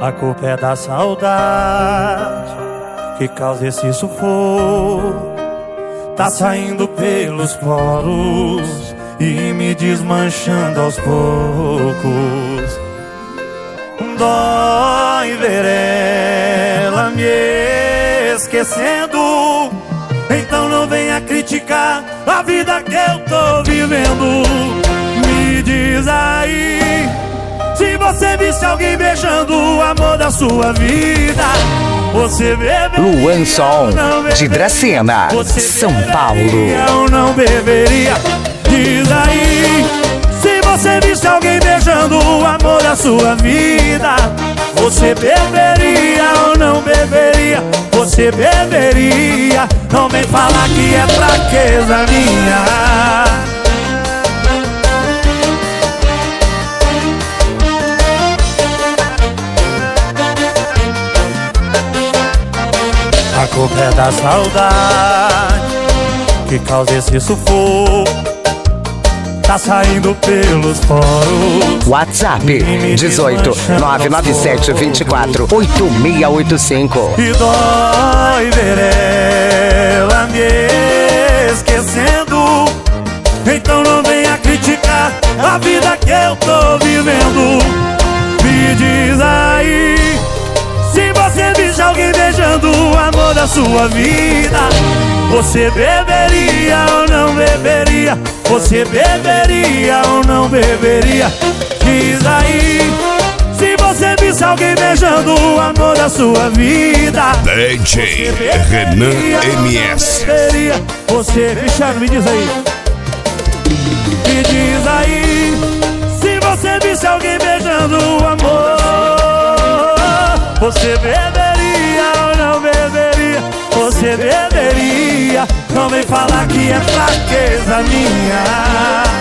A culpa é da saudade que causa esse sufoco. Tá saindo pelos poros e me desmanchando aos poucos. Dói ver ela me esquecendo. Então não venha criticar a vida que eu tô vivendo. Me diz aí, se você visse alguém beijando o amor da sua vida, você beberia? Luan Som, de Dracena, São Paulo. Eu não beberia. Diz aí, se você visse alguém beijando o amor da sua vida, você beberia ou não beberia? Você beberia. Não vem falar que é fraqueza minha. A culpa é da saudade que causa esse sufoco. Tá saindo pelos poros. WhatsApp 18 997 24 8685. E dói ver ela me esquecendo. Então não venha criticar a vida que eu tô vivendo. Me diz aí, se você visse alguém beijando o amor da sua vida, você beberia ou não beberia? Você beberia ou não beberia? Diz aí, se você visse alguém beijando o amor da sua vida, DJ Renan MS. Você, Cristiano, me diz aí. Me diz aí, se você visse alguém beijando o amor, você beberia ou não beberia? Você beberia. Não vem falar que é fraqueza minha.